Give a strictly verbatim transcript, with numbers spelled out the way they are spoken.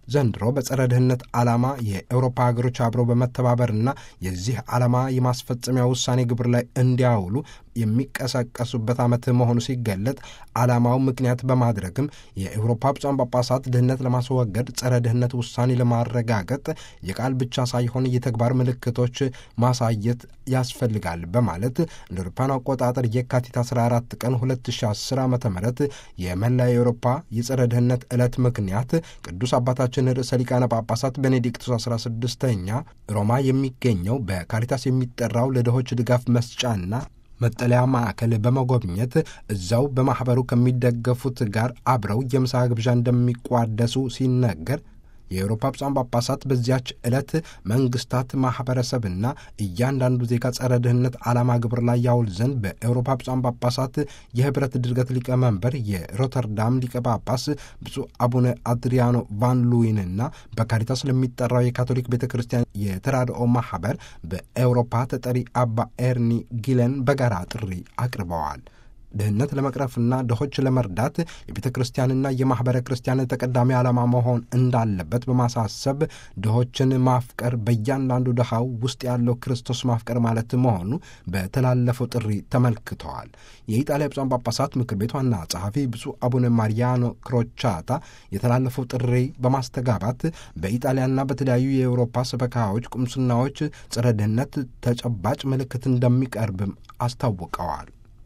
ዘንድሮ በጸረ ድህነት ዓላማ የአውሮፓ ሀገሮች አብረው በመተባበርና የዚህ ዓላማ የማስፈጸሚያ ውሳኔ ግብር ላይ እንዲያውሉ የሚቀሳቀሱበት ዓመት መሆኑ ሲገለጥ ዓላማው ምክንያት በማድረግም የአውሮፓ ብፁዓን ጳጳሳት ድህነት ለማስወገድ ጸረ ድህነት ውሳኔ ለማረጋገጥ የቃል ብቻ ሳይሆን የተግባር ምልክቶች ማሳየት ያስፈልጋል በማለት እንደ አውሮፓውያን አቆጣጠር የካቲት አስራ አራት ቀን ሁለት ሺህ አስር ዓመተ ምህረት የመላ የአውሮፓ የጸረ ድህነት ዕለት ምክንያት ቅዱስ አባታችን ርዕሰ ሊቃነ ጳጳሳት ቤኔዲክቱስ አስራ ስድስተኛ ሮማ የሚገኘው በካሪታስ የሚጠራው ለድሆች ድጋፍ መስጫና መጠለያ ማዕከል በመጎብኘት እዛው በማኅበሩ ከሚደገፉት ጋር አብረው የምሳ ግብዣ እንደሚቋደሱ ሲነገር የአውሮፓ ብፁዓን ጳጳሳት በዚያች ዕለት መንግስታት ማኅበረሰብና እያንዳንዱ ዜጋ ጸረ ድህነት ዓላማ ግብር ላይ ያውል ዘንድ በአውሮፓ ብፁዓን ጳጳሳት የህብረት ድርገት ሊቀመንበር የሮተርዳም ሊቀ ጳጳስ ብፁዕ አቡነ አድሪያኖ ቫን ሉዊንና በካሪታስ ለሚጠራው የካቶሊክ ቤተ ክርስቲያን የተራድኦ ማኅበር በአውሮፓ ተጠሪ አባ ኤርኒ ጊለን በጋራ ጥሪ አቅርበዋል። ድህነት ለመቅረፍና ድሆች ለመርዳት የቤተ ክርስቲያንና የማኅበረ ክርስቲያን ተቀዳሚ ዓላማ መሆን እንዳለበት በማሳሰብ ድሆችን ማፍቀር በእያንዳንዱ ድሃው ውስጥ ያለው ክርስቶስ ማፍቀር ማለት መሆኑ በተላለፈው ጥሪ ተመልክተዋል። የኢጣሊያ ብፁዓን ጳጳሳት ምክር ቤት ዋና ጸሐፊ ብፁዕ አቡነ ማሪያኖ ክሮቻታ የተላለፈው ጥሪ በማስተጋባት በኢጣሊያና በተለያዩ የአውሮፓ ሰበካዎች፣ ቁምስናዎች ጸረ ድህነት ተጨባጭ ምልክት እንደሚቀርብም አስታውቀዋል።